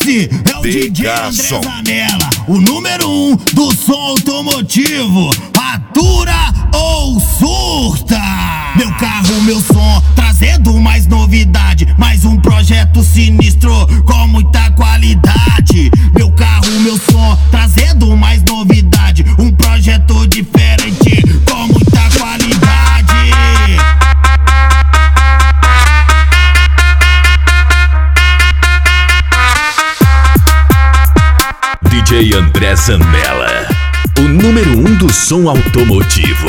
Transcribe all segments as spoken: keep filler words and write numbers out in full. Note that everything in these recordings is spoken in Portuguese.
Esse é o D J André Zanella, o número um do som automotivo. Atura ou surta? Meu carro, meu som, trazendo mais novidade, mais um projeto sinistro com muita qualidade. Meu carro, meu som, trazendo mais novidade, um projeto diferente com muita qualidade. D J André Zanella, o número um do som automotivo.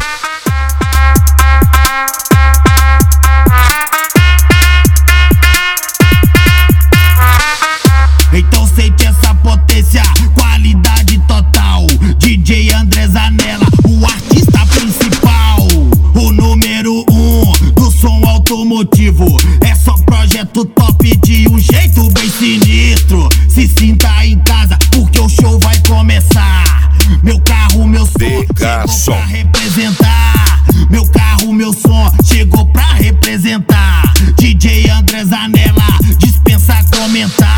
Então sente essa potência, qualidade total. D J André Zanella, o artista principal, o número um do som automotivo. É só projeto top de um jeito bem sinistro. Se sinta em casa porque o show vai começar. Meu carro, meu som chegou pra representar. Meu carro, meu som chegou pra representar. D J André Zanella dispensa comentar.